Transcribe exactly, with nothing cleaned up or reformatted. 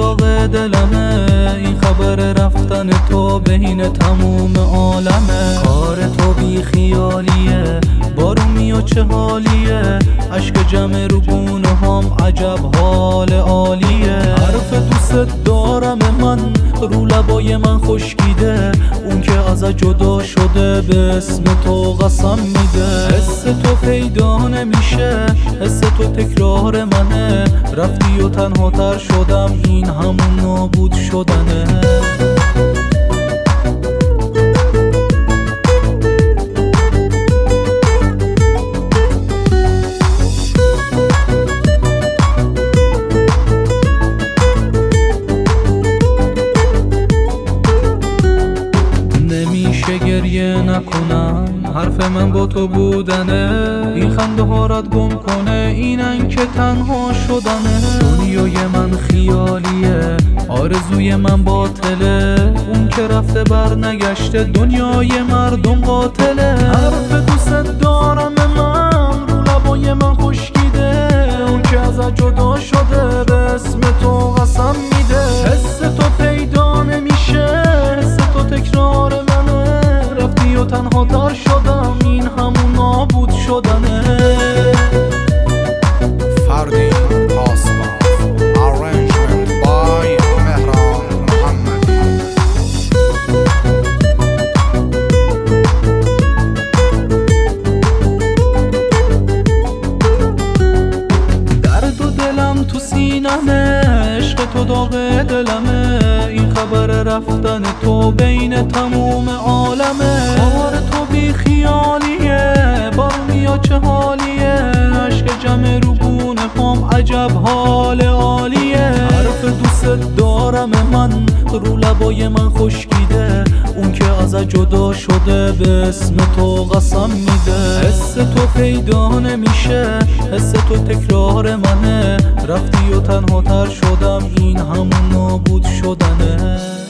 داغ دلمه، این خبر رفتن تو بین تموم عالمه. کار تو بی خیالیه، بارومی و چه حالیه، عشق جمع رو گونه هم عجب حال عالیه. حرف دوست دارم من رو لبای من خشکیده، اون که از جدا شده به اسم تو قسم میده. حس تو پیدا نمیشه، حس تو تکرار منه، رفتی و تنها تر شدم، این همون نابود شدنه. نمیشه گریه نکنم، حرف من با تو بودنه، این خنده هارت گم کنه، اینن که تنها شدنه. دنیای من خیالیه، آرزوی من باطله، اون که رفته بر نگشته، دنیای مردم قاتله. حرف دوست دارم من رو لبای من خشکیده، اون که از جدا شده به اسم تو قسم میده. حس تو پیدا نمیشه، حس تو تکرار منه، رفتی و تنها تر شدم، این همون نابود شدنه. فردین پاسبان Arrangement by مهران محمدی. درد و دلم تو سینمه، عشق تو داغ دلمه، این خبر رفتن تو بین تموم عالمه. کار تو بی خیالیه، بارومی و چه حالیه، عشق جمع رو گونه هم عجب حال عالیه. حرف دوست دارم من رو لبای من خشکیده، اون که از جدا شده به اسم تو قسم میده. حس تو پیدا نمیشه، حس تو تکرار منه، رفتی و تنها تر شدم، این همون نابود شدنه.